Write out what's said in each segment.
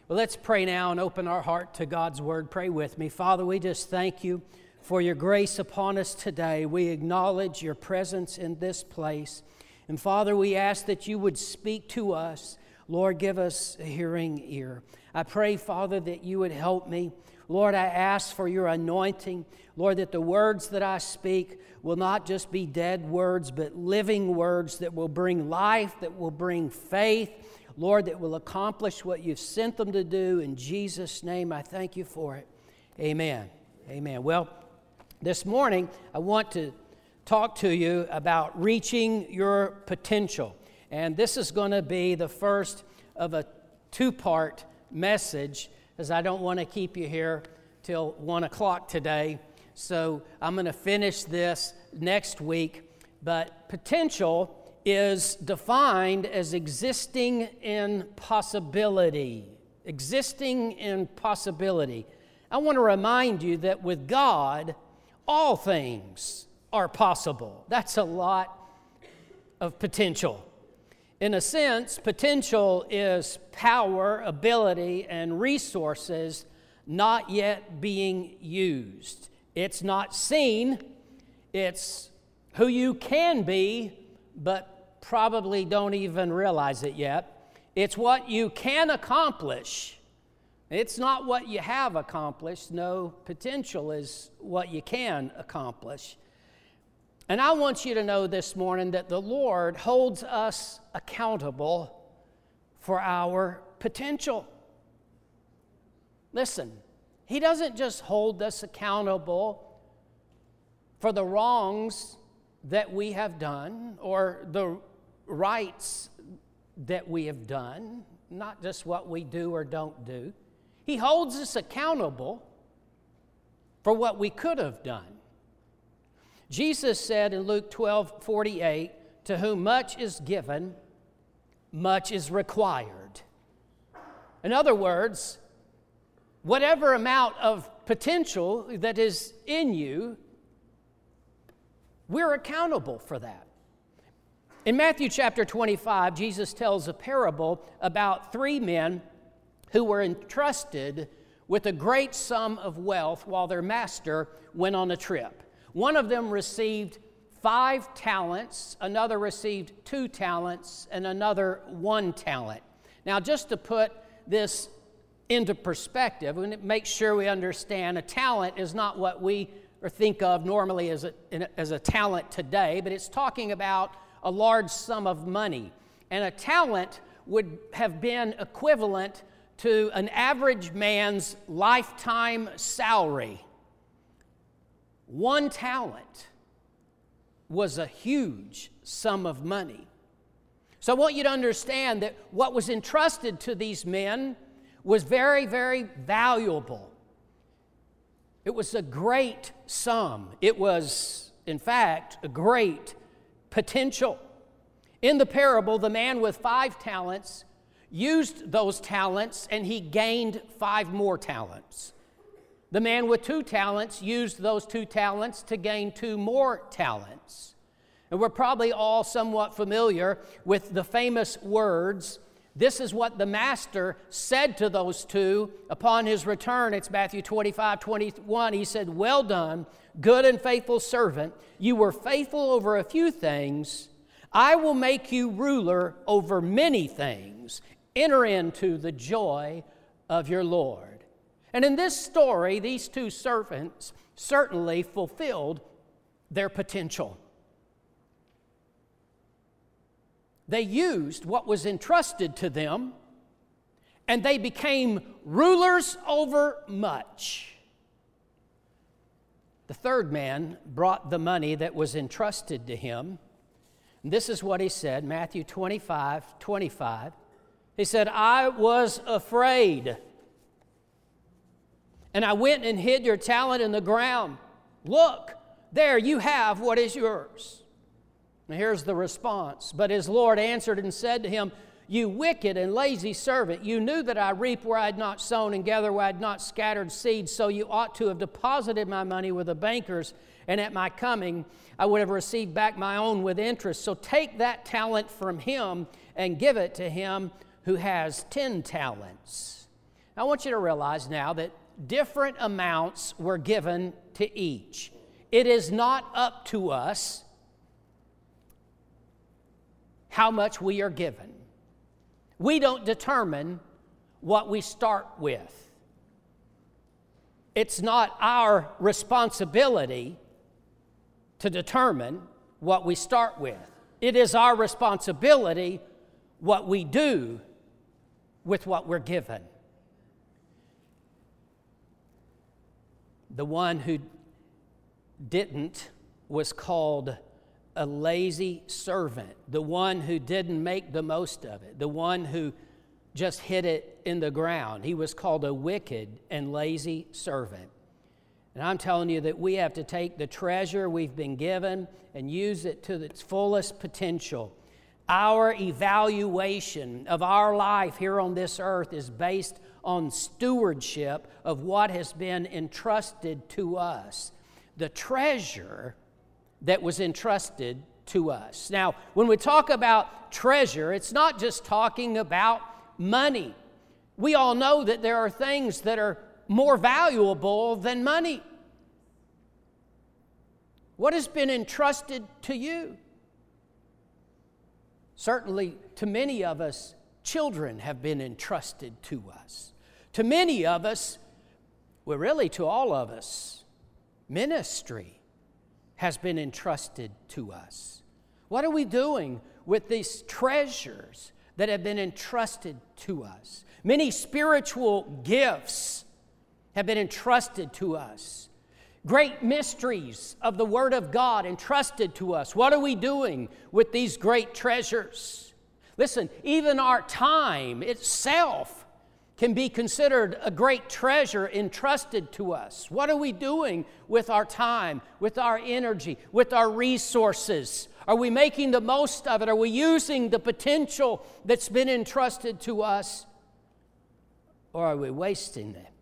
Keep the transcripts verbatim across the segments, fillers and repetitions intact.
Well, let's pray now and open our heart to God's Word. Pray with me. Father, we just thank you for your grace upon us today. We acknowledge your presence in this place. And Father, we ask that you would speak to us. Lord, give us a hearing ear. I pray, Father, that you would help me. Lord, I ask for your anointing. Lord, that the words that I speak will not just be dead words, but living words that will bring life, that will bring faith. Lord, that will accomplish what you've sent them to do. In Jesus' name, I thank you for it. Amen. Amen. Well, this morning, I want to talk to you about reaching your potential. And this is going to be the first of a two-part message, as I don't want to keep you here till one o'clock today. So I'm going to finish this next week. But potential is defined as existing in possibility. Existing in possibility. I want to remind you that with God, all things are possible. That's a lot of potential. In a sense, potential is power, ability, and resources not yet being used. It's not seen. It's who you can be, but probably don't even realize it yet. It's what you can accomplish. It's not what you have accomplished. No, potential is what you can accomplish. And I want you to know this morning that the Lord holds us accountable for our potential. Listen, He doesn't just hold us accountable for the wrongs that we have done or the rights that we have done, not just what we do or don't do. He holds us accountable for what we could have done. Jesus said in Luke twelve forty-eight, "To whom much is given, much is required." In other words, whatever amount of potential that is in you, we're accountable for that. In Matthew chapter twenty-five, Jesus tells a parable about three men who were entrusted with a great sum of wealth while their master went on a trip. One of them received five talents, another received two talents, and another one talent. Now, just to put this into perspective, and make sure we understand, a talent is not what we or think of normally as a, as a talent today, but it's talking about a large sum of money. And a talent would have been equivalent to an average man's lifetime salary. One talent was a huge sum of money. So I want you to understand that what was entrusted to these men was very, very valuable. It was a great sum. It was, in fact, a great potential. In the parable, the man with five talents used those talents and he gained five more talents. The man with two talents used those two talents to gain two more talents. And we're probably all somewhat familiar with the famous words, "This is what the master said to those two upon his return." It's Matthew twenty-five twenty-one. He said, "Well done, good and faithful servant. You were faithful over a few things. I will make you ruler over many things. Enter into the joy of your Lord." And in this story, these two servants certainly fulfilled their potential. They used what was entrusted to them, and they became rulers over much. The third man brought the money that was entrusted to him. And this is what he said, Matthew twenty-five twenty-five. He said, "I was afraid, and I went and hid your talent in the ground. Look, there you have what is yours." And here's the response. But his Lord answered and said to him, "You wicked and lazy servant, you knew that I reap where I had not sown and gather where I had not scattered seed, so you ought to have deposited my money with the bankers, and at my coming I would have received back my own with interest. So take that talent from him and give it to him who has ten talents." I want you to realize now that different amounts were given to each. It is not up to us how much we are given. We don't determine what we start with. It's not our responsibility to determine what we start with. It is our responsibility what we do with what we're given. The one who didn't was called a lazy servant. The one who didn't make the most of it. The one who just hit it in the ground. He was called a wicked and lazy servant. And I'm telling you that we have to take the treasure we've been given and use it to its fullest potential. Our evaluation of our life here on this earth is based on stewardship of what has been entrusted to us. The treasure that was entrusted to us. Now, when we talk about treasure, it's not just talking about money. We all know that there are things that are more valuable than money. What has been entrusted to you? Certainly, to many of us, children have been entrusted to us. To many of us, well, really to all of us, ministry has been entrusted to us. What are we doing with these treasures that have been entrusted to us? Many spiritual gifts have been entrusted to us. Great mysteries of the Word of God entrusted to us. What are we doing with these great treasures? Listen, even our time itself can be considered a great treasure entrusted to us. What are we doing with our time, with our energy, with our resources? Are we making the most of it? Are we using the potential that's been entrusted to us? Or are we wasting it?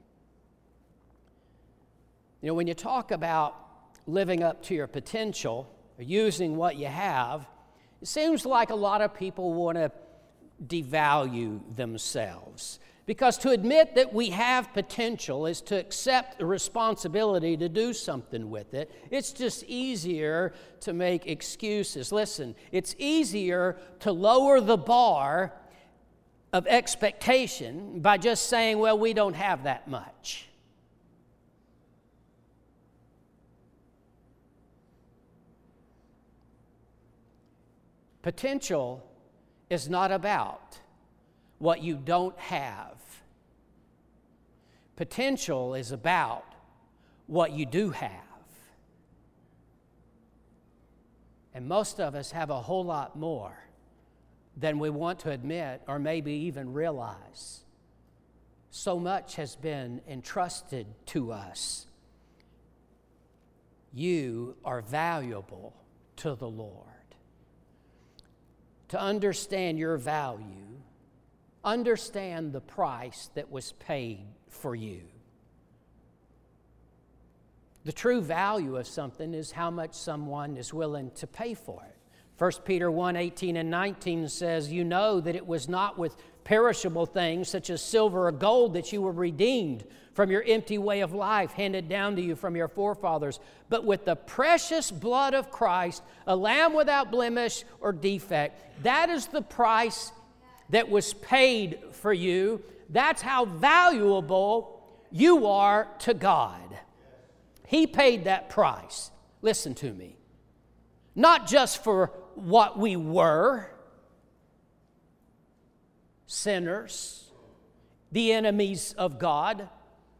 You know, when you talk about living up to your potential or using what you have, it seems like a lot of people want to devalue themselves. Because to admit that we have potential is to accept the responsibility to do something with it. It's just easier to make excuses. Listen, it's easier to lower the bar of expectation by just saying, well, we don't have that much. Potential is not about what you don't have. Potential is about what you do have. And most of us have a whole lot more than we want to admit or maybe even realize. So much has been entrusted to us. You are valuable to the Lord. To understand your value, understand the price that was paid for you. The true value of something is how much someone is willing to pay for it. First Peter one, eighteen and nineteen says, you know that it was not with perishable things such as silver or gold that you were redeemed from your empty way of life handed down to you from your forefathers, but with the precious blood of Christ, a lamb without blemish or defect. That is the price that was paid for you. That's how valuable you are to God. He paid that price. Listen to me. Not just for what we were, sinners, the enemies of God.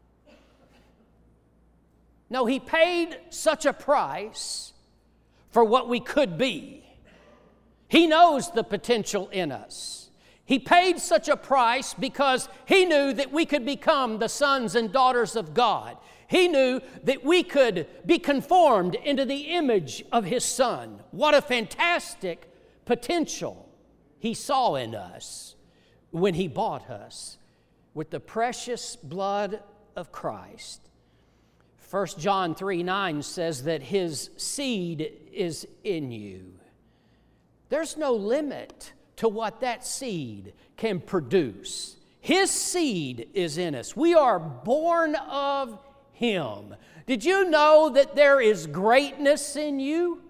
No, He paid such a price for what we could be. He knows the potential in us. He paid such a price because He knew that we could become the sons and daughters of God. He knew that we could be conformed into the image of His Son. What a fantastic potential He saw in us when He bought us with the precious blood of Christ. First John three nine says that His seed is in you. There's no limit to what that seed can produce. His seed is in us. We are born of Him. Did you know that there is greatness in you?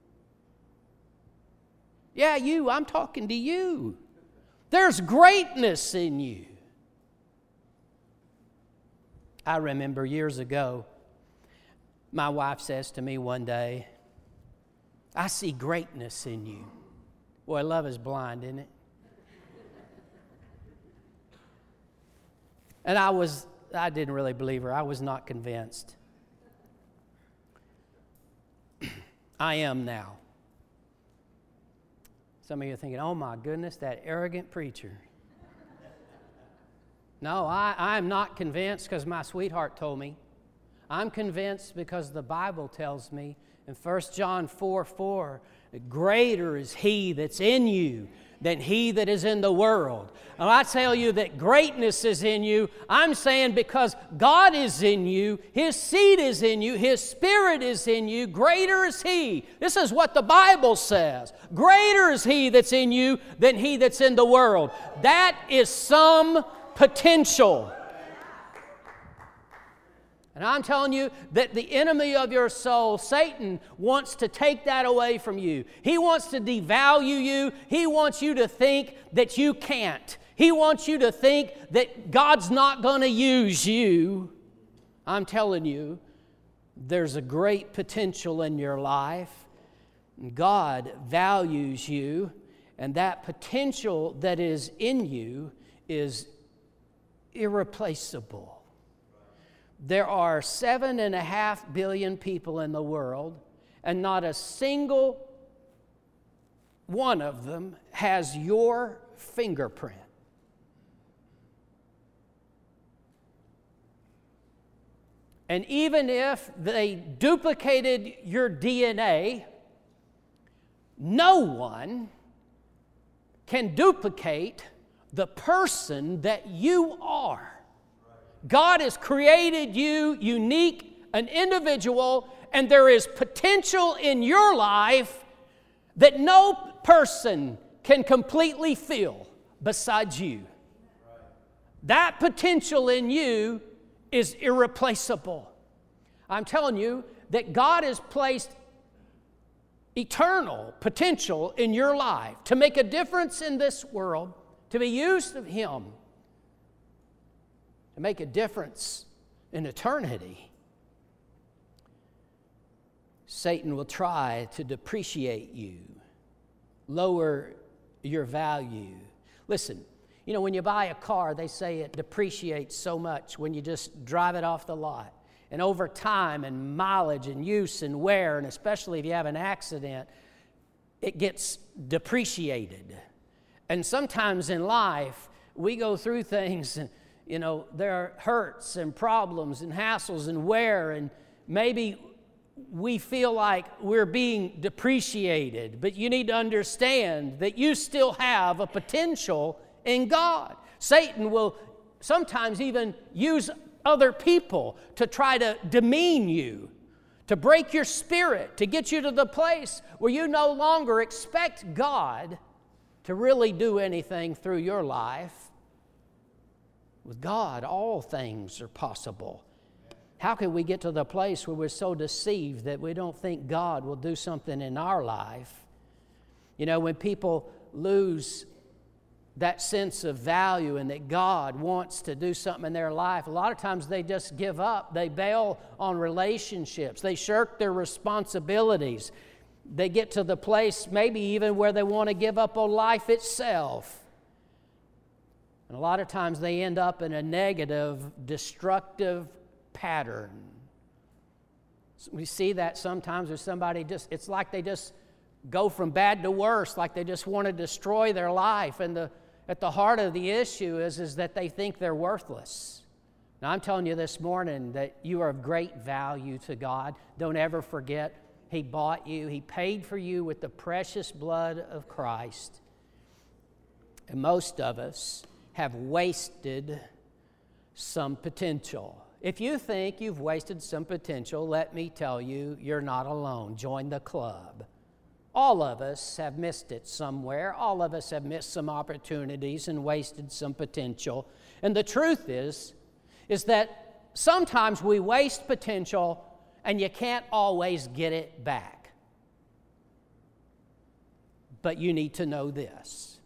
Yeah, you. I'm talking to you. There's greatness in you. I remember years ago, my wife says to me one day, I see greatness in you. Boy, love is blind, isn't it? And I was, I didn't really believe her. I was not convinced. I am now. Some of you are thinking, oh my goodness, that arrogant preacher. No, I, I'm not convinced because my sweetheart told me. I'm convinced because the Bible tells me in First John four four, greater is He that's in you than he that is in the world. And I tell you that greatness is in you. I'm saying because God is in you, His seed is in you, His Spirit is in you, greater is He. This is what the Bible says. Greater is He that's in you than he that's in the world. That is some potential. And I'm telling you that the enemy of your soul, Satan, wants to take that away from you. He wants to devalue you. He wants you to think that you can't. He wants you to think that God's not going to use you. I'm telling you, there's a great potential in your life. God values you, and that potential that is in you is irreplaceable. There are seven and a half billion people in the world, and not a single one of them has your fingerprint. And even if they duplicated your D N A, no one can duplicate the person that you are. God has created you unique, an individual, and there is potential in your life that no person can completely fill besides you. That potential in you is irreplaceable. I'm telling you that God has placed eternal potential in your life to make a difference in this world, to be used of Him, to make a difference in eternity. Satan will try to depreciate you, lower your value. Listen, you know, when you buy a car, they say it depreciates so much when you just drive it off the lot. And over time and mileage and use and wear, and especially if you have an accident, it gets depreciated. And sometimes in life, we go through things and, you know, there are hurts and problems and hassles and wear, and maybe we feel like we're being depreciated. But you need to understand that you still have a potential in God. Satan will sometimes even use other people to try to demean you, to break your spirit, to get you to the place where you no longer expect God to really do anything through your life. With God, all things are possible. How can we get to the place where we're so deceived that we don't think God will do something in our life? You know, when people lose that sense of value and that God wants to do something in their life, a lot of times they just give up. They bail on relationships. They shirk their responsibilities. They get to the place maybe even where they want to give up on life itself. And a lot of times they end up in a negative, destructive pattern. We see that sometimes with somebody just, it's like they just go from bad to worse, like they just want to destroy their life. And the, at the heart of the issue is, is that they think they're worthless. Now, I'm telling you this morning that you are of great value to God. Don't ever forget, He bought you. He paid for you with the precious blood of Christ. And most of us have wasted some potential. If you think you've wasted some potential, let me tell you, you're not alone. Join the club. All of us have missed it somewhere. All of us have missed some opportunities and wasted some potential. And the truth is, is that sometimes we waste potential and you can't always get it back. But you need to know this.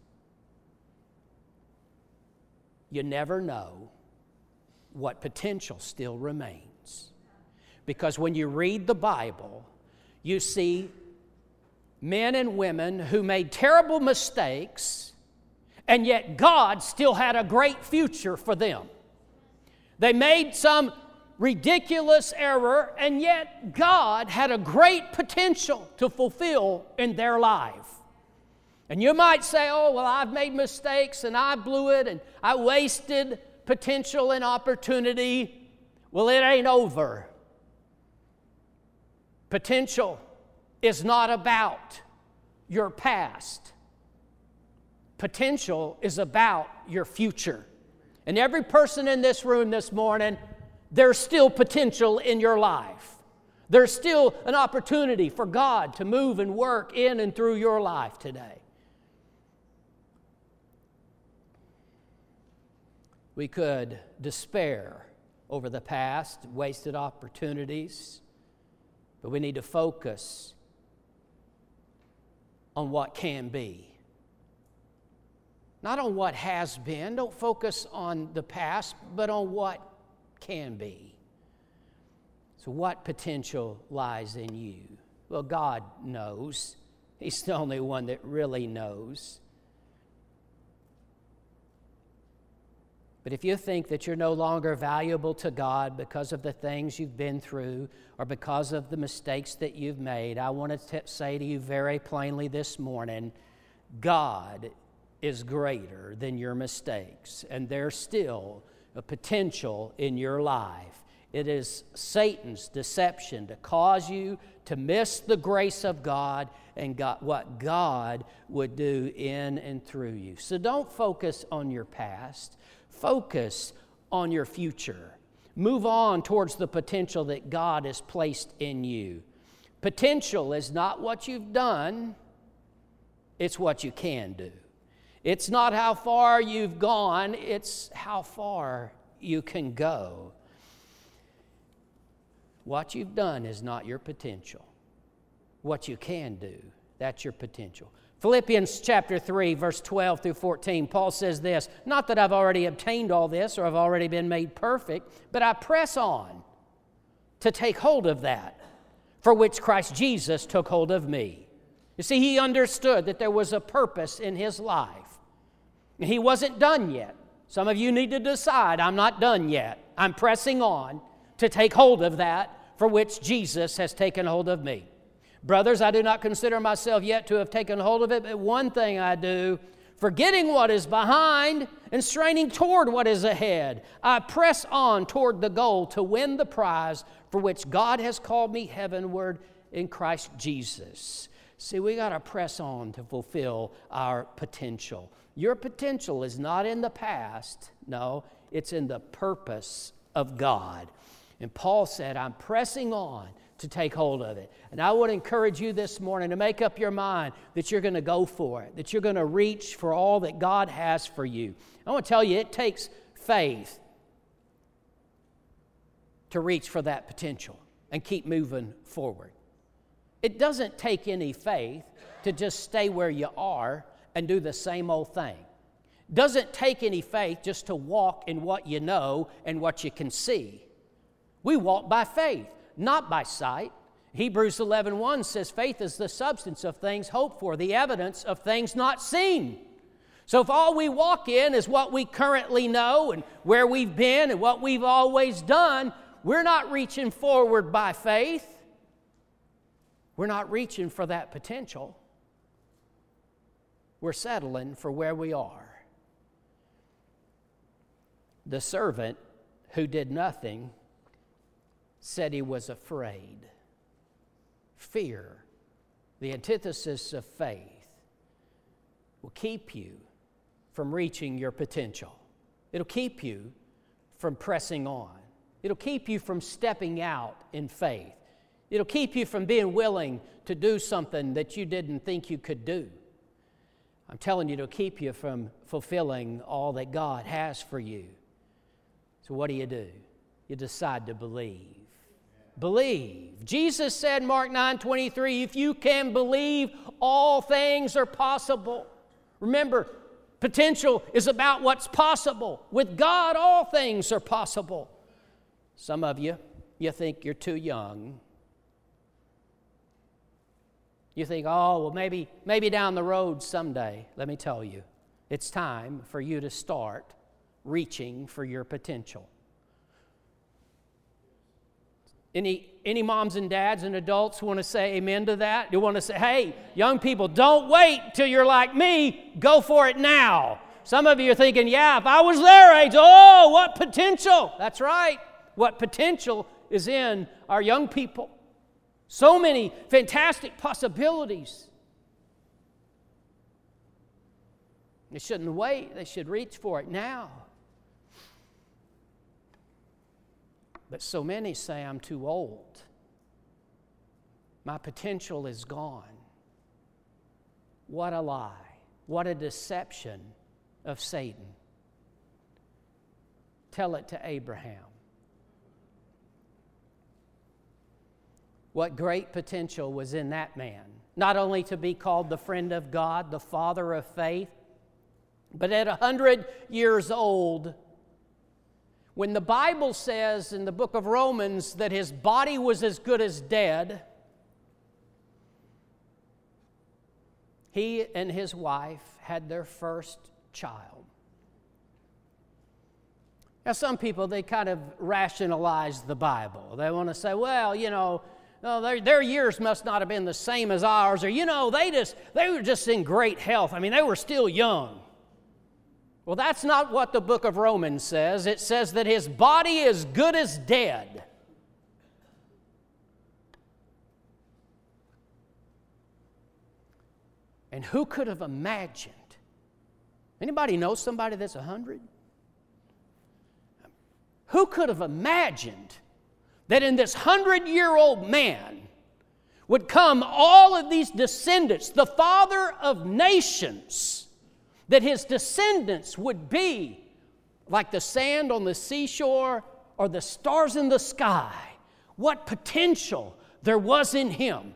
You never know what potential still remains. Because when you read the Bible, you see men and women who made terrible mistakes, and yet God still had a great future for them. They made some ridiculous error, and yet God had a great potential to fulfill in their life. And you might say, oh, well, I've made mistakes, and I blew it, and I wasted potential and opportunity. Well, it ain't over. Potential is not about your past. Potential is about your future. And every person in this room this morning, there's still potential in your life. There's still an opportunity for God to move and work in and through your life today. We could despair over the past, wasted opportunities, but we need to focus on what can be. Not on what has been. Don't focus on the past, but on what can be. So what potential lies in you? Well, God knows. He's the only one that really knows. But if you think that you're no longer valuable to God because of the things you've been through or because of the mistakes that you've made, I want to t- say to you very plainly this morning, God is greater than your mistakes, and there's still a potential in your life. It is Satan's deception to cause you to miss the grace of God and God, what God would do in and through you. So don't focus on your past. Focus on your future. Move on towards the potential that God has placed in you. Potential is not what you've done, it's what you can do. It's not how far you've gone, it's how far you can go. What you've done is not your potential. What you can do, that's your potential. Philippians chapter three, verse twelve through fourteen, Paul says this, not that I've already obtained all this or I've already been made perfect, but I press on to take hold of that for which Christ Jesus took hold of me. You see, he understood that there was a purpose in his life. He wasn't done yet. Some of you need to decide, I'm not done yet. I'm pressing on to take hold of that for which Jesus has taken hold of me. Brothers, I do not consider myself yet to have taken hold of it, but one thing I do, forgetting what is behind and straining toward what is ahead, I press on toward the goal to win the prize for which God has called me heavenward in Christ Jesus. See, we got to press on to fulfill our potential. Your potential is not in the past. No, it's in the purpose of God. And Paul said, I'm pressing on to take hold of it. And I would encourage you this morning to make up your mind that you're going to go for it, that you're going to reach for all that God has for you. I want to tell you, it takes faith to reach for that potential and keep moving forward. It doesn't take any faith to just stay where you are and do the same old thing. It doesn't take any faith just to walk in what you know and what you can see. We walk by faith, not by sight. Hebrews eleven one says, faith is the substance of things hoped for, the evidence of things not seen. So if all we walk in is what we currently know and where we've been and what we've always done, we're not reaching forward by faith. We're not reaching for that potential. We're settling for where we are. The servant who did nothing said he was afraid. Fear, the antithesis of faith, will keep you from reaching your potential. It'll keep you from pressing on. It'll keep you from stepping out in faith. It'll keep you from being willing to do something that you didn't think you could do. I'm telling you, it'll keep you from fulfilling all that God has for you. So what do you do? You decide to believe. Believe. Jesus said, Mark nine twenty-three, if you can believe, all things are possible. Remember, potential is about what's possible. With God, all things are possible. Some of you, you think you're too young. You think, oh, well, maybe, maybe down the road someday. Let me tell you, it's time for you to start reaching for your potential. Any, any moms and dads and adults want to say amen to that? You want to say, hey, young people, don't wait till you're like me. Go for it now. Some of you are thinking, yeah, if I was their age, oh, what potential. That's right. What potential is in our young people. So many fantastic possibilities. They shouldn't wait. They should reach for it now. But so many say, I'm too old. My potential is gone. What a lie. What a deception of Satan. Tell it to Abraham. What great potential was in that man. Not only to be called the friend of God, the father of faith, but at a hundred years old, when the Bible says in the book of Romans that his body was as good as dead, he and his wife had their first child. Now, some people, they kind of rationalize the Bible. They want to say, well, you know, no, their, their years must not have been the same as ours, or, you know, they just they were just in great health. I mean, they were still young. Well, that's not what the book of Romans says. It says that his body is good as dead. And who could have imagined? Anybody know somebody that's a hundred? Who could have imagined that in this hundred-year-old man would come all of these descendants, the father of nations, that his descendants would be like the sand on the seashore or the stars in the sky? What potential there was in him.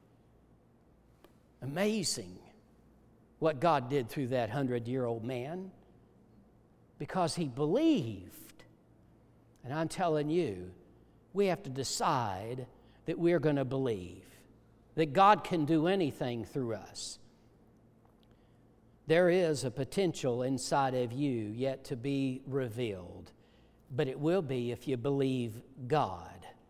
Amazing what God did through that hundred-year-old man, because he believed. And I'm telling you, we have to decide that we're going to believe that God can do anything through us. There is a potential inside of you yet to be revealed, but it will be if you believe God.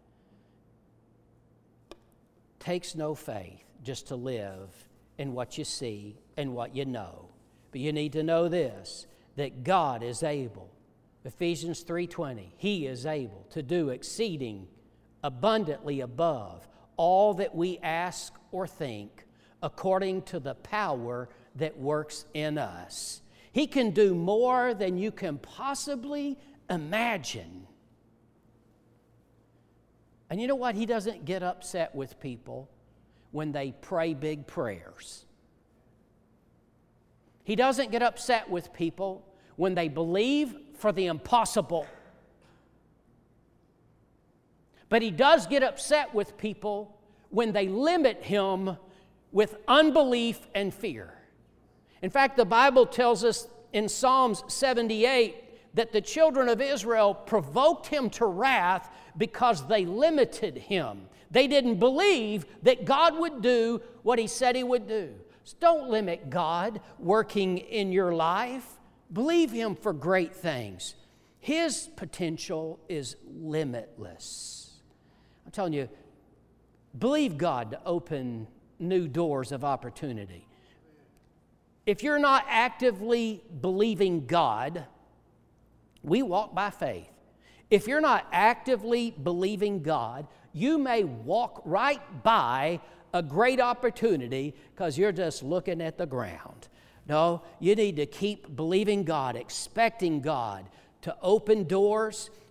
Takes no faith just to live in what you see and what you know. But you need to know this, that God is able. Ephesians three twenty, He is able to do exceeding abundantly above all that we ask or think, according to the power that works in us. He can do more than you can possibly imagine. And you know what? He doesn't get upset with people when they pray big prayers. He doesn't get upset with people when they believe for the impossible. But He does get upset with people when they limit Him with unbelief and fear. In fact, the Bible tells us in Psalms seventy-eight that the children of Israel provoked Him to wrath because they limited Him. They didn't believe that God would do what He said He would do. So don't limit God working in your life. Believe Him for great things. His potential is limitless. I'm telling you, believe God to open new doors of opportunity. If you're not actively believing God, we walk by faith. If you're not actively believing God, you may walk right by a great opportunity because you're just looking at the ground. No, you need to keep believing God, expecting God to open doors,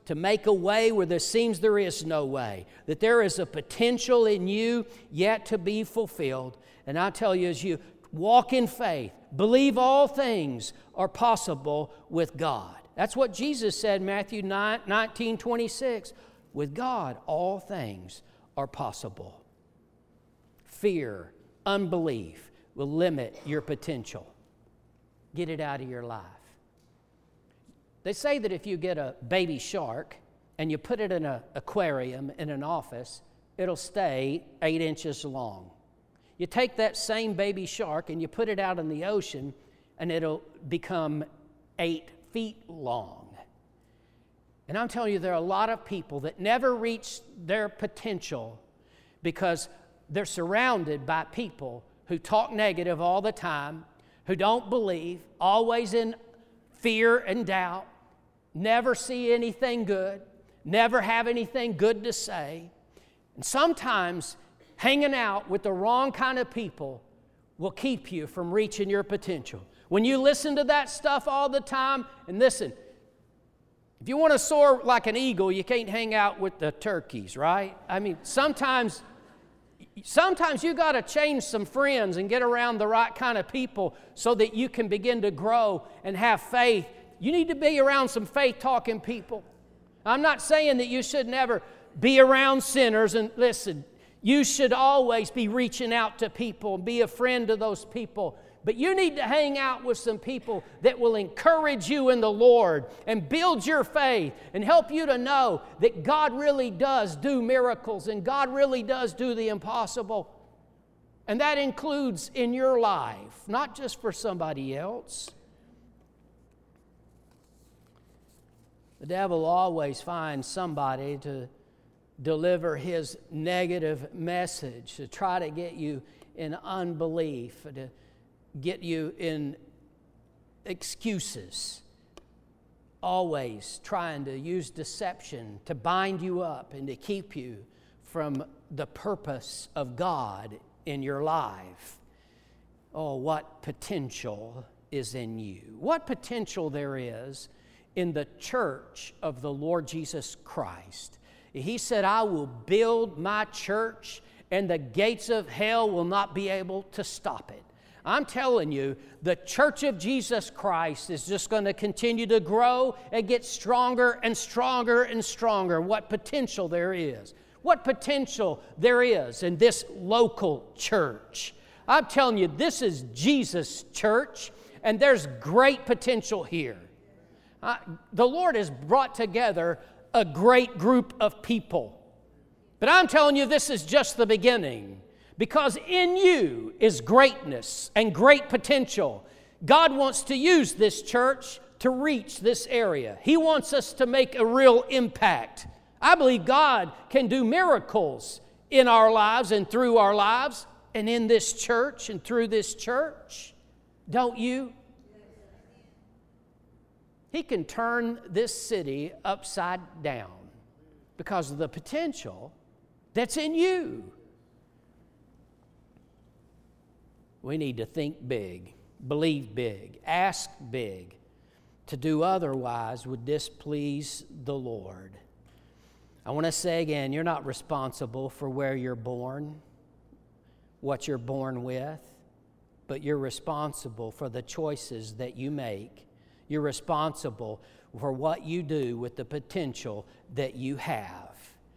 to make a way where there seems there is no way, that there is a potential in you yet to be fulfilled. And I tell you, as you walk in faith, believe all things are possible with God. That's what Jesus said in Matthew nineteen twenty-six. With God, all things are possible. Fear, unbelief will limit your potential. Get it out of your life. They say that if you get a baby shark and you put it in an aquarium in an office, it'll stay eight inches long. You take that same baby shark and you put it out in the ocean, and it'll become eight feet long. And I'm telling you, there are a lot of people that never reach their potential because they're surrounded by people who talk negative all the time, who don't believe, always in fear and doubt, never see anything good, never have anything good to say. And sometimes hanging out with the wrong kind of people will keep you from reaching your potential. When you listen to that stuff all the time, and listen, if you want to soar like an eagle, you can't hang out with the turkeys, right? I mean, sometimes, sometimes you got to change some friends and get around the right kind of people so that you can begin to grow and have faith. You need to be around some faith-talking people. I'm not saying that you should never be around sinners. And listen, you should always be reaching out to people and be a friend to those people. But you need to hang out with some people that will encourage you in the Lord and build your faith and help you to know that God really does do miracles and God really does do the impossible. And that includes in your life, not just for somebody else. The devil always finds somebody to deliver his negative message, to try to get you in unbelief, to get you in excuses, always trying to use deception to bind you up and to keep you from the purpose of God in your life. Oh, what potential is in you. What potential there is in the church of the Lord Jesus Christ. He said, I will build my church and the gates of hell will not be able to stop it. I'm telling you, the church of Jesus Christ is just going to continue to grow and get stronger and stronger and stronger. What potential there is. What potential there is in this local church. I'm telling you, this is Jesus' church, and there's great potential here. Uh, the Lord has brought together a great group of people. But I'm telling you, this is just the beginning. Because in you is greatness and great potential. God wants to use this church to reach this area. He wants us to make a real impact. I believe God can do miracles in our lives and through our lives and in this church and through this church. Don't you? He can turn this city upside down because of the potential that's in you. We need to think big, believe big, ask big. To do otherwise would displease the Lord. I want to say again, you're not responsible for where you're born, what you're born with, but you're responsible for the choices that you make. You're responsible for what you do with the potential that you have.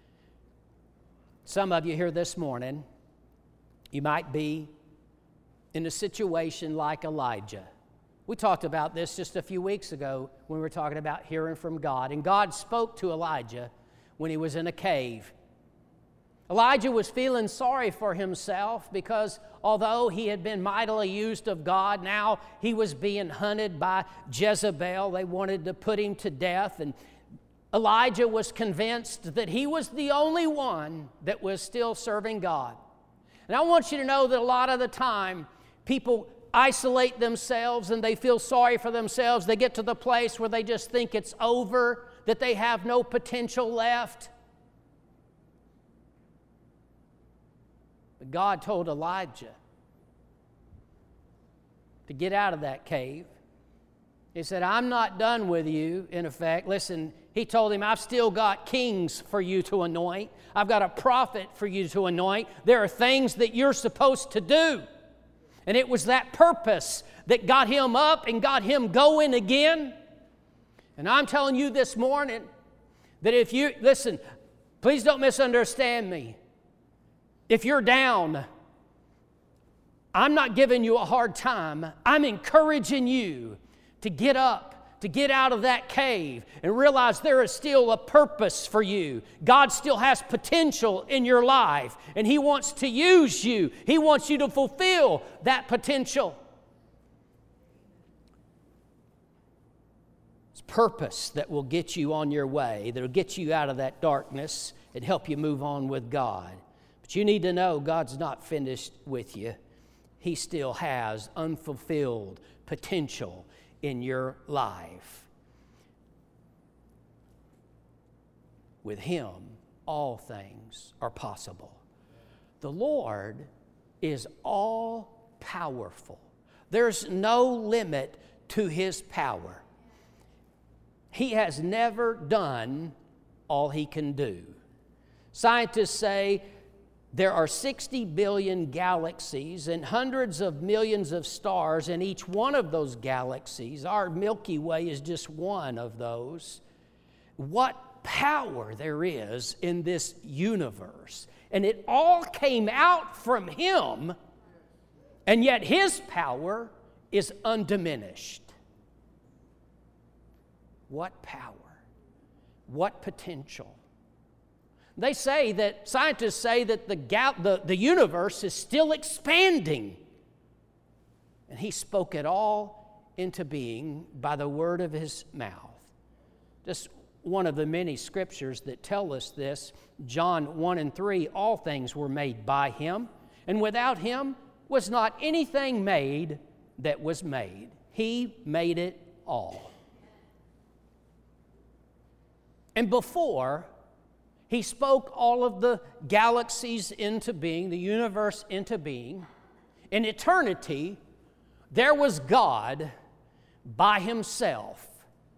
Some of you here this morning, you might be in a situation like Elijah. We talked about this just a few weeks ago when we were talking about hearing from God. And God spoke to Elijah when he was in a cave. Elijah was feeling sorry for himself because although he had been mightily used of God, now he was being hunted by Jezebel. They wanted to put him to death. And Elijah was convinced that he was the only one that was still serving God. And I want you to know that a lot of the time, people isolate themselves and they feel sorry for themselves. They get to the place where they just think it's over, that they have no potential left. But God told Elijah to get out of that cave He said, I'm not done with you, in effect. Listen, he told him, I've still got kings for you to anoint. I've got a prophet for you to anoint. There are things that you're supposed to do. And it was that purpose that got him up and got him going again. And I'm telling you this morning that if you, listen, please don't misunderstand me. If you're down, I'm not giving you a hard time. I'm encouraging you to get up, to get out of that cave and realize there is still a purpose for you. God still has potential in your life, and He wants to use you. He wants you to fulfill that potential. It's purpose that will get you on your way, that will get you out of that darkness and help you move on with God. But you need to know God's not finished with you. He still has unfulfilled potential in your life. With Him, all things are possible. The Lord is all powerful. There's no limit to His power. He has never done all He can do. Scientists say there are sixty billion galaxies and hundreds of millions of stars in each one of those galaxies. Our Milky Way is just one of those. What power there is in this universe. And it all came out from Him, and yet His power is undiminished. What power? What potential? They say that, scientists say that the, gal- the, the universe is still expanding. And He spoke it all into being by the word of His mouth. Just one of the many scriptures that tell us this, John one and three, all things were made by Him, and without Him was not anything made that was made. He made it all. And before He spoke all of the galaxies into being, the universe into being, in eternity, there was God by Himself.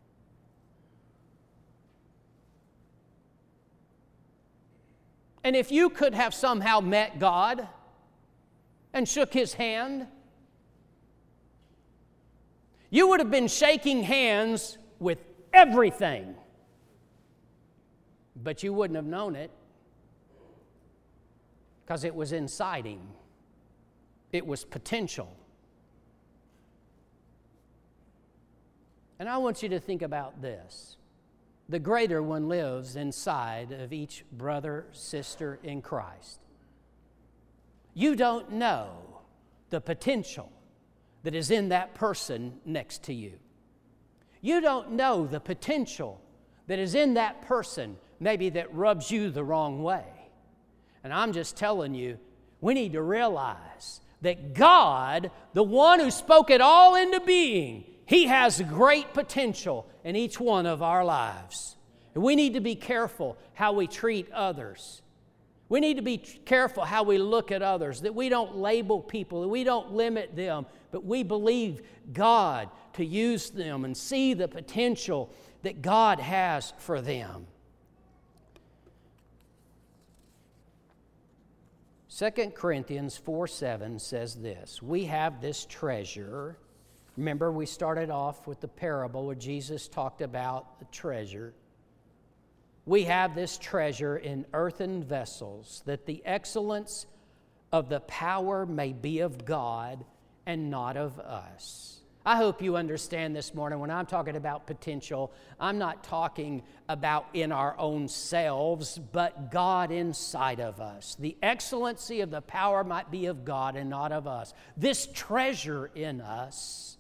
And if you could have somehow met God and shook His hand, you would have been shaking hands with everything. But you wouldn't have known it because it was inside Him. It was potential. And I want you to think about this. The greater one lives inside of each brother, sister in Christ. You don't know the potential that is in that person next to you. You don't know the potential that is in that person maybe that rubs you the wrong way. And I'm just telling you, we need to realize that God, the one who spoke it all into being, He has great potential in each one of our lives. And we need to be careful how we treat others. We need to be careful how we look at others, that we don't label people, that we don't limit them, but we believe God to use them and see the potential that God has for them. Second Corinthians four seven says this, we have this treasure. Remember, we started off with the parable where Jesus talked about the treasure. We have this treasure in earthen vessels, that the excellence of the power may be of God and not of us. I hope you understand this morning, when I'm talking about potential, I'm not talking about in our own selves, but God inside of us. The excellency of the power might be of God and not of us. This treasure in us,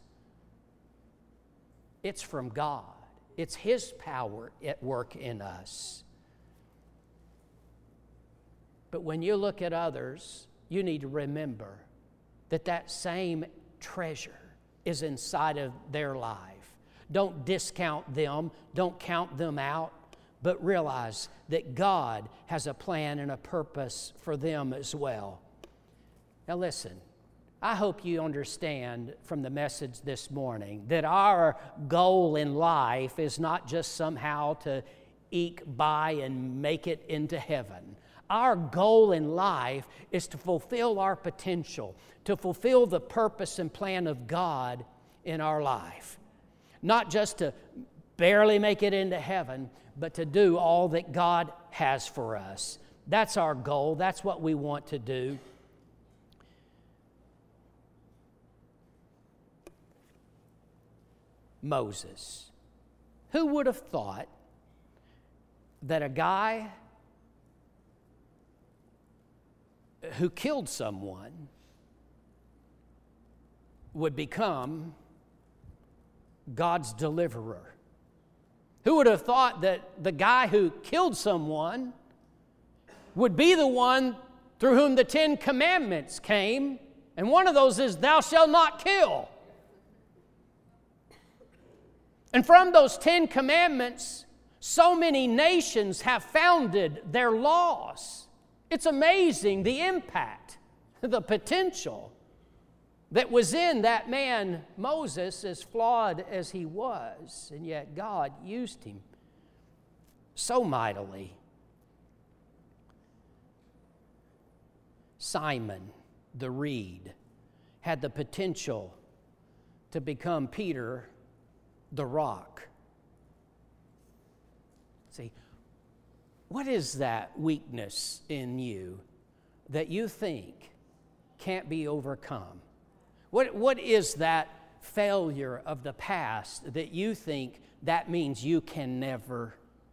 it's from God. It's His power at work in us. But when you look at others, you need to remember that that same treasure is inside of their life. Don't discount them. Don't count them out. But realize that God has a plan and a purpose for them as well. Now listen, I hope you understand from the message this morning that our goal in life is not just somehow to eke by and make it into heaven. Our goal in life is to fulfill our potential, to fulfill the purpose and plan of God in our life. Not just to barely make it into heaven, but to do all that God has for us. That's our goal. That's what we want to do. Moses. Who would have thought that a guy who killed someone would become God's deliverer? Who would have thought that the guy who killed someone would be the one through whom the Ten Commandments came, and one of those is, thou shalt not kill. And from those Ten Commandments, so many nations have founded their laws. It's amazing the impact, the potential that was in that man Moses, as flawed as he was, and yet God used him so mightily. Simon the reed had the potential to become Peter the rock. See, what is that weakness in you that you think can't be overcome? What, what is that failure of the past that you think that means you can never?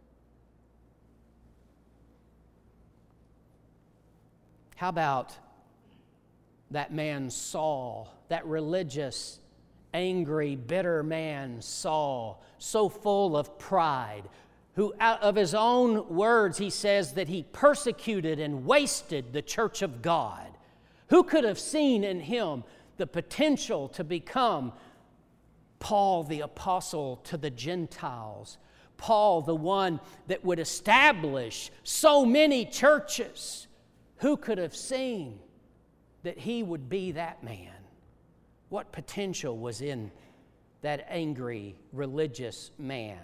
How about that man Saul, that religious, angry, bitter man Saul, so full of pride, who out of his own words he says that he persecuted and wasted the church of God? Who could have seen in him the potential to become Paul the apostle to the Gentiles? Paul, the one that would establish so many churches. Who could have seen that he would be that man? What potential was in that angry religious man?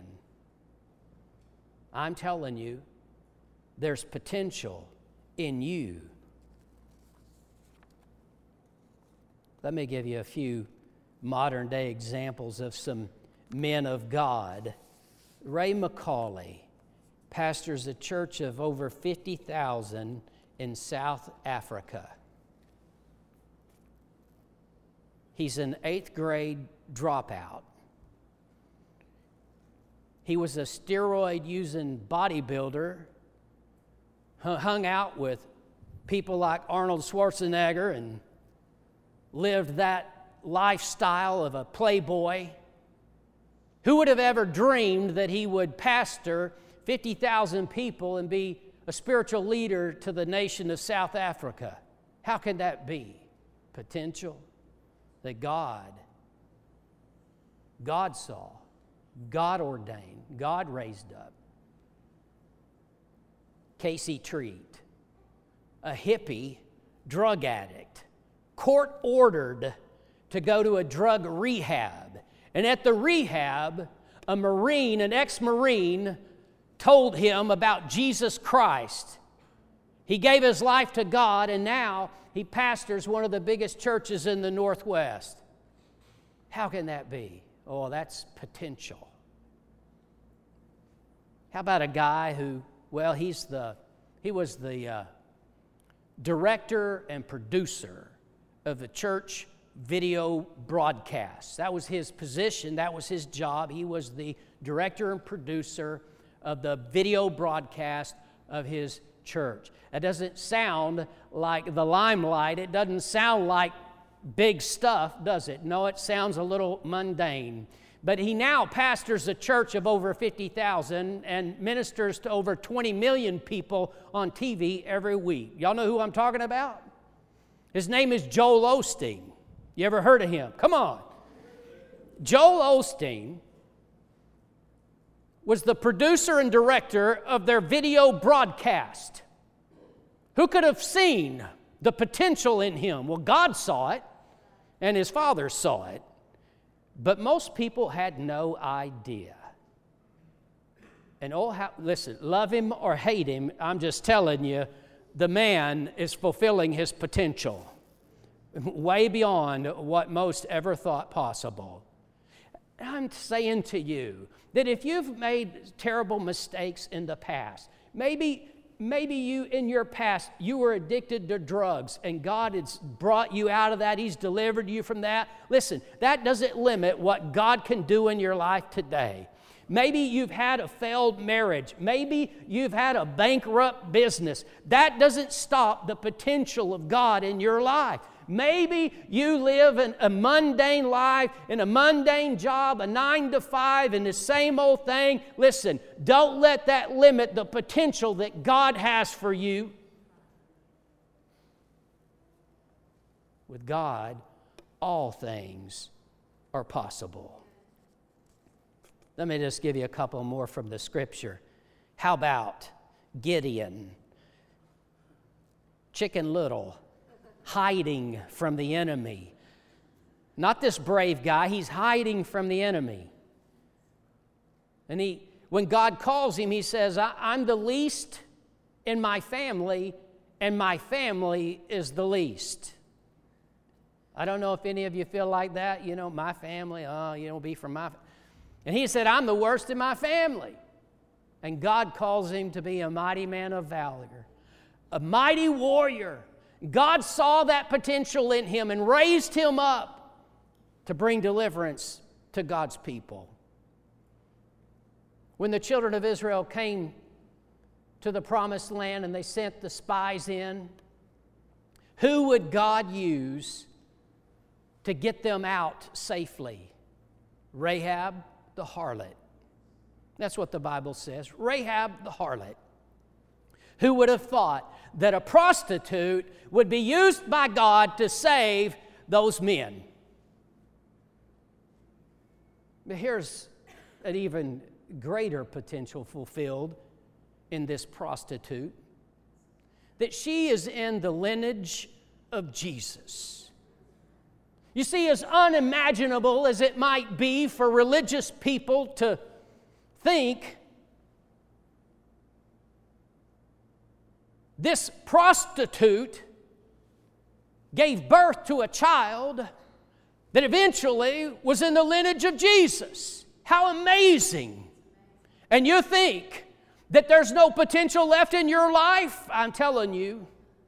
I'm telling you, there's potential in you. Let me give you a few modern day examples of some men of God. Ray McCauley pastors a church of over fifty thousand in South Africa. He's an eighth grade dropout. He was a steroid-using bodybuilder, hung out with people like Arnold Schwarzenegger and lived that lifestyle of a playboy. Who would have ever dreamed that he would pastor fifty thousand people and be a spiritual leader to the nation of South Africa? How can that be? Potential that God, God saw, God ordained, God raised up. Casey Treat, a hippie drug addict, court-ordered to go to a drug rehab. And at the rehab, a Marine, an ex-Marine, told him about Jesus Christ. He gave his life to God, and now he pastors one of the biggest churches in the Northwest. How can that be? Oh, that's potential. How about a guy who, well, he's the, he was the uh, director and producer of the church video broadcast. That was his position. That was his job. He was the director and producer of the video broadcast of his church. That doesn't sound like the limelight. It doesn't sound like big stuff, does it? No, it sounds a little mundane. But he now pastors a church of over fifty thousand and ministers to over twenty million people on T V every week. Y'all know who I'm talking about? His name is Joel Osteen. You ever heard of him? Come on. Joel Osteen was the producer and director of their video broadcast. Who could have seen the potential in him? Well, God saw it. and his father saw it, but most people had no idea. And oh, how, listen, love him or hate him, I'm just telling you, the man is fulfilling his potential way beyond what most ever thought possible. I'm saying to you that if you've made terrible mistakes in the past, maybe maybe you in your past you were addicted to drugs and God has brought you out of that, he's delivered you from that. Listen, that doesn't limit what God can do in your life today. Maybe you've had a failed marriage. Maybe you've had a bankrupt business. That doesn't stop the potential of God in your life. Maybe you live in a mundane life, in a mundane job, a nine to five, and the same old thing. Listen, don't let that limit the potential that God has for you. With God, all things are possible. Let me just give you a couple more from the Scripture. How about Gideon? Chicken Little, hiding from the enemy. Not this brave guy, he's hiding from the enemy. And he, when God calls him, he says, I, I'm the least in my family, and my family is the least. I don't know if any of you feel like that. You know, my family, oh, you know, be from my family. And he said, I'm the worst in my family. And God calls him to be a mighty man of valor, a mighty warrior. God saw that potential in him and raised him up to bring deliverance to God's people. When the children of Israel came to the promised land and they sent the spies in, who would God use to get them out safely? Rahab the harlot. That's what the Bible says. Rahab the harlot. Who would have thought that a prostitute would be used by God to save those men? But here's an even greater potential fulfilled in this prostitute, that she is in the lineage of Jesus. You see, as unimaginable as it might be for religious people to think, this prostitute gave birth to a child that eventually was in the lineage of Jesus. How amazing! And you think that there's no potential left in your life? I'm telling you,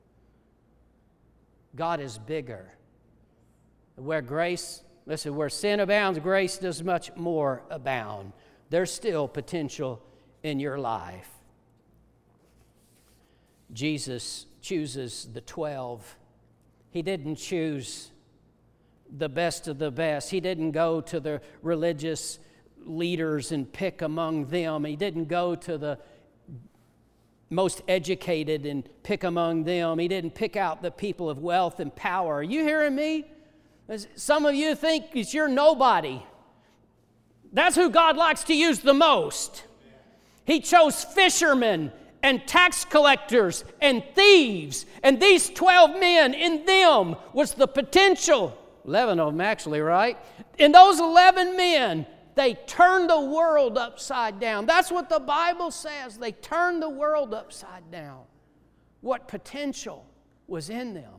God is bigger. Where grace, listen, where sin abounds, grace does much more abound. There's still potential in your life. Jesus chooses the twelve. He didn't choose the best of the best. He didn't go to the religious leaders and pick among them. He didn't go to the most educated and pick among them. He didn't pick out the people of wealth and power. Are you hearing me? Some of you think it's your nobody. That's who God likes to use the most. He chose fishermen and tax collectors and thieves. And these twelve men, in them was the potential. eleven of them actually, right? In those eleven men, they turned the world upside down. That's what the Bible says. They turned the world upside down. What potential was in them?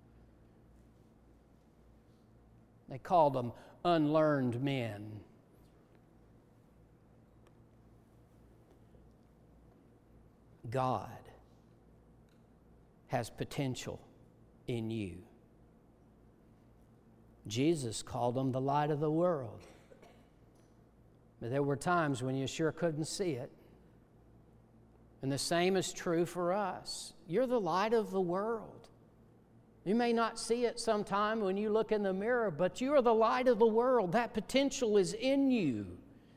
They called them unlearned men. God has potential in you. Jesus called them the light of the world. But there were times when you sure couldn't see it. And the same is true for us. You're the light of the world. You may not see it sometime when you look in the mirror, but you are the light of the world. That potential is in you.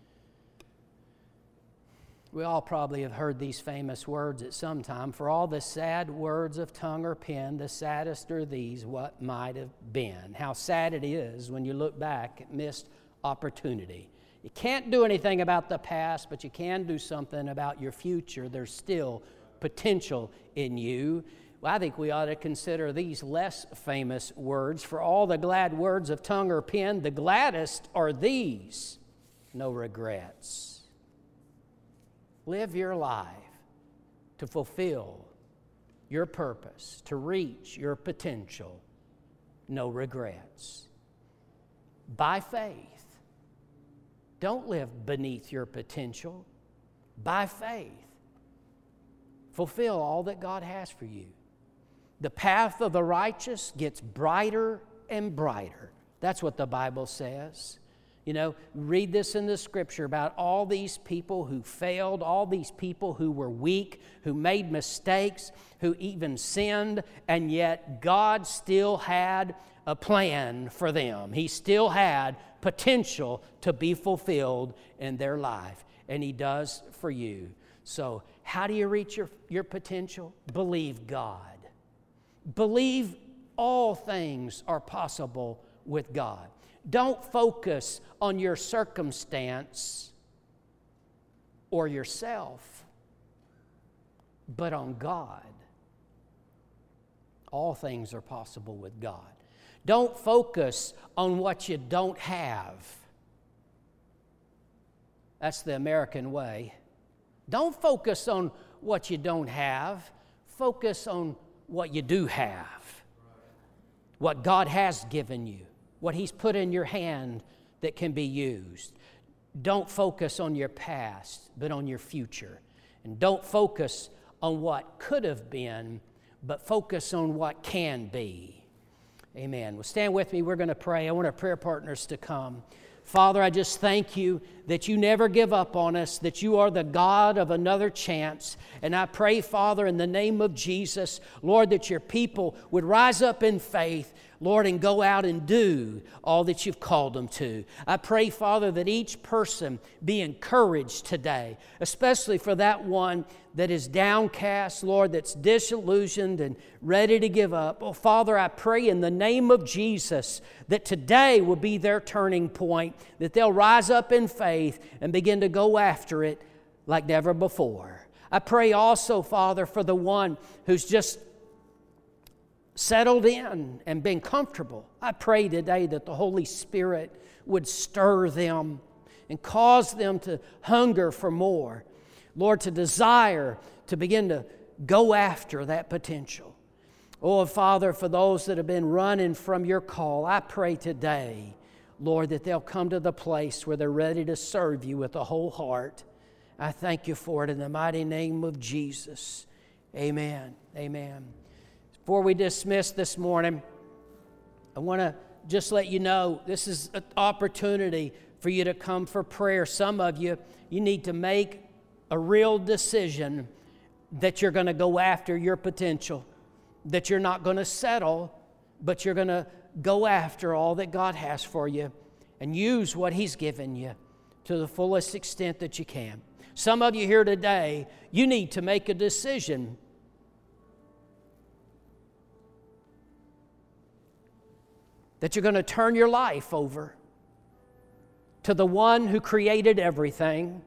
We all probably have heard these famous words at some time. For all the sad words of tongue or pen, the saddest are these, what might have been. How sad it is when you look back at missed opportunity. You can't do anything about the past, but you can do something about your future. There's still potential in you. Well, I think we ought to consider these less famous words. For all the glad words of tongue or pen, the gladdest are these: no regrets. Live your life to fulfill your purpose, to reach your potential. No regrets. By faith. Don't live beneath your potential. By faith. Fulfill all that God has for you. The path of the righteous gets brighter and brighter. That's what the Bible says. You know, read this in the Scripture about all these people who failed, all these people who were weak, who made mistakes, who even sinned, and yet God still had a plan for them. He still had potential to be fulfilled in their life, and He does for you. So, how do you reach your, your potential? Believe God. Believe all things are possible with God. Don't focus on your circumstance or yourself, but on God. All things are possible with God. Don't focus on what you don't have. That's the American way. Don't focus on what you don't have. Focus on what you do have. What God has given you. What He's put in your hand that can be used. Don't focus on your past, but on your future. And don't focus on what could have been, but focus on what can be. Amen. Well, stand with me. We're going to pray. I want our prayer partners to come. Father, I just thank You that You never give up on us, that You are the God of another chance. And I pray, Father, in the name of Jesus, Lord, that Your people would rise up in faith, Lord, and go out and do all that You've called them to. I pray, Father, that each person be encouraged today, especially for that one that is downcast, Lord, that's disillusioned and ready to give up. Oh, Father, I pray in the name of Jesus that today will be their turning point, that they'll rise up in faith and begin to go after it like never before. I pray also, Father, for the one who's just settled in and been comfortable. I pray today that the Holy Spirit would stir them and cause them to hunger for more. Lord, to desire to begin to go after that potential. Oh, Father, for those that have been running from Your call, I pray today, Lord, that they'll come to the place where they're ready to serve You with a whole heart. I thank You for it in the mighty name of Jesus. Amen. Amen. Before we dismiss this morning, I want to just let you know this is an opportunity for you to come for prayer. Some of you, you need to make a real decision that you're going to go after your potential, that you're not going to settle, but you're going to go after all that God has for you and use what He's given you to the fullest extent that you can. Some of you here today, you need to make a decision that you're going to turn your life over to the one who created everything,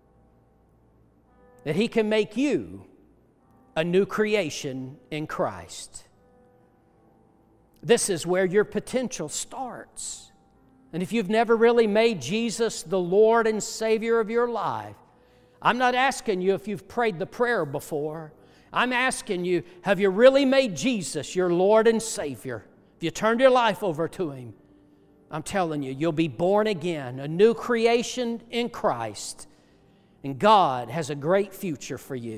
that He can make you a new creation in Christ. This is where your potential starts. And if you've never really made Jesus the Lord and Savior of your life, I'm not asking you if you've prayed the prayer before. I'm asking you, have you really made Jesus your Lord and Savior? If you turned your life over to Him, I'm telling you, you'll be born again, a new creation in Christ. And God has a great future for you.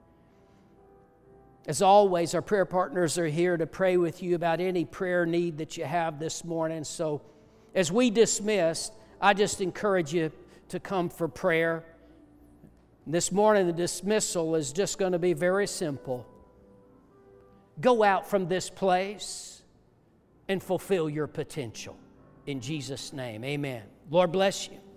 As always, our prayer partners are here to pray with you about any prayer need that you have this morning. So as we dismiss, I just encourage you to come for prayer. This morning, the dismissal is just going to be very simple. Go out from this place and fulfill your potential. In Jesus' name, amen. Lord bless you.